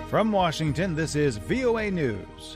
From Washington, this is VOA News.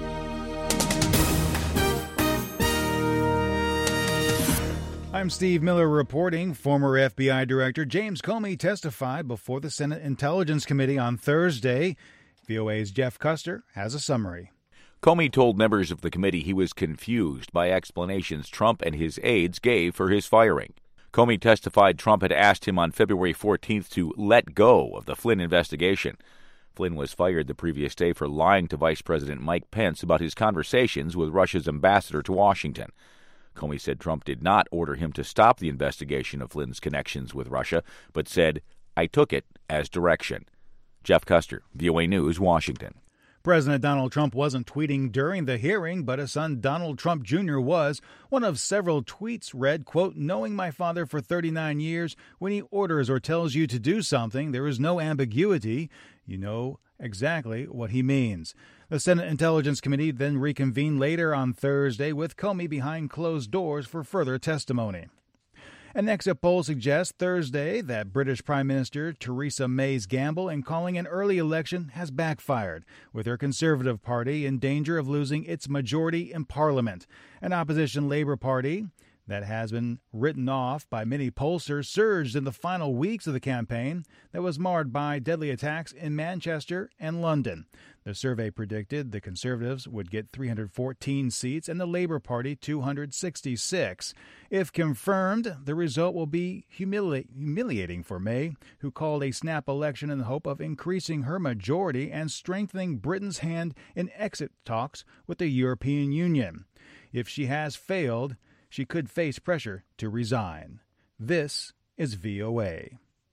I'm Steve Miller reporting. Former FBI Director James Comey testified before the Senate Intelligence Committee on Thursday. VOA's Jeff Custer has a summary. Comey told members of the committee he was confused by explanations Trump and his aides gave for his firing. Comey testified Trump had asked him on February 14th to let go of the Flynn investigation. Flynn was fired the previous day for lying to Vice President Mike Pence about his conversations with Russia's ambassador to Washington. Comey said Trump did not order him to stop the investigation of Flynn's connections with Russia, but said, "I took it as direction." Jeff Custer, VOA News, Washington. President Donald Trump wasn't tweeting during the hearing, but his son Donald Trump Jr. was. One of several tweets read, quote, "Knowing my father for 39 years, when he orders or tells you to do something, there is no ambiguity. You know exactly what he means." The Senate Intelligence Committee then reconvened later on Thursday with Comey behind closed doors for further testimony. An exit poll suggests Thursday that British Prime Minister Theresa May's gamble in calling an early election has backfired, with her Conservative Party in danger of losing its majority in Parliament. An opposition Labour Party that has been written off by many pollsters surged in the final weeks of the campaign that was marred by deadly attacks in Manchester and London. The survey predicted the Conservatives would get 314 seats and the Labour Party 266. If confirmed, the result will be humiliating for May, who called a snap election in the hope of increasing her majority and strengthening Britain's hand in exit talks with the European Union. If she has failed, she could face pressure to resign. This is VOA.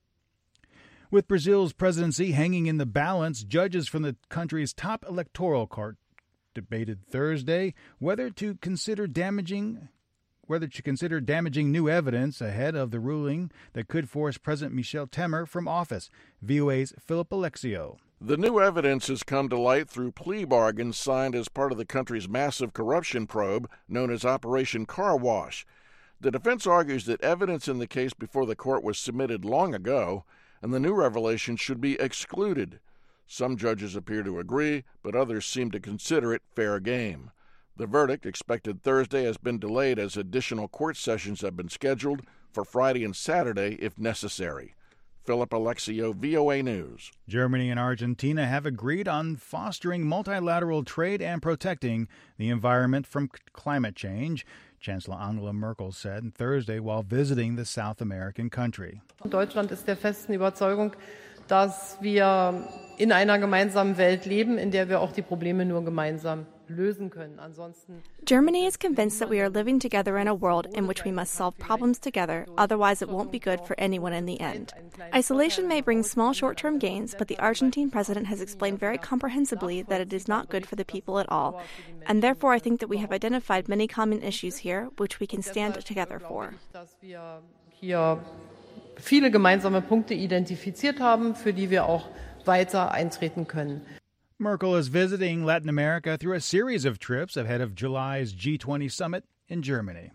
With Brazil's presidency hanging in the balance, judges from the country's top electoral court debated Thursday whether to consider damaging new evidence ahead of the ruling that could force President Michel Temer from office. VOA's Philip Alexio. The new evidence has come to light through plea bargains signed as part of the country's massive corruption probe known as Operation Car Wash. The defense argues that evidence in the case before the court was submitted long ago, and the new revelation should be excluded. Some judges appear to agree, but others seem to consider it fair game. The verdict, expected Thursday, has been delayed as additional court sessions have been scheduled for Friday and Saturday if necessary. Philip Alexio, VOA News. Germany and Argentina have agreed on fostering multilateral trade and protecting the environment from climate change, Chancellor Angela Merkel said Thursday while visiting the South American country. Deutschland ist der festen Überzeugung, dass wir in einer gemeinsamen Welt leben, in der wir auch die Probleme nur gemeinsam lösen können. Ansonsten Germany is convinced that we are living together in a world in which we must solve problems together, otherwise it won't be good for anyone in the end. Isolation may bring small short-term gains, but the Argentine president has explained very comprehensively that it is not good for the people at all. And therefore I think that we have identified many common issues here, which we can stand together for. Dass wir hier viele gemeinsame Punkte identifiziert haben, für die wir auch weiter eintreten können. Merkel is visiting Latin America through a series of trips ahead of July's G20 summit in Germany.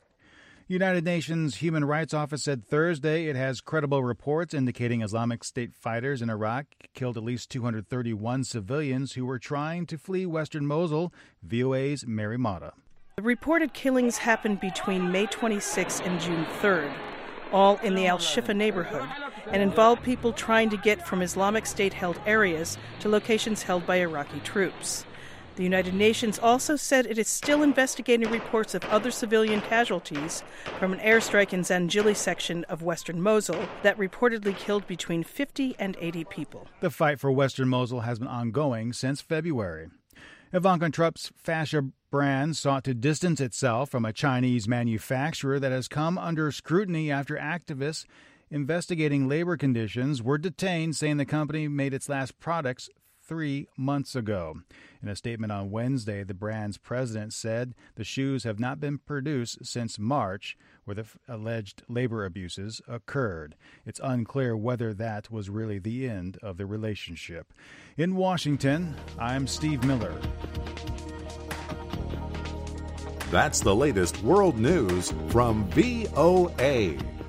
United Nations Human Rights Office said Thursday it has credible reports indicating Islamic State fighters in Iraq killed at least 231 civilians who were trying to flee western Mosul. VOA's Mary Mata. The reported killings happened between May 26 and June 3rd, all in the Al-Shifa neighborhood, and involved people trying to get from Islamic State-held areas to locations held by Iraqi troops. The United Nations also said it is still investigating reports of other civilian casualties from an airstrike in Zanjili section of western Mosul that reportedly killed between 50 and 80 people. The fight for western Mosul has been ongoing since February. Ivanka Trump's fascia brand sought to distance itself from a Chinese manufacturer that has come under scrutiny after activists investigating labor conditions were detained, saying the company made its last products 3 months ago. In a statement on Wednesday, the brand's president said the shoes have not been produced since March, where the alleged labor abuses occurred. It's unclear whether that was really the end of the relationship. In Washington, I'm Steve Miller. That's the latest world news from VOA.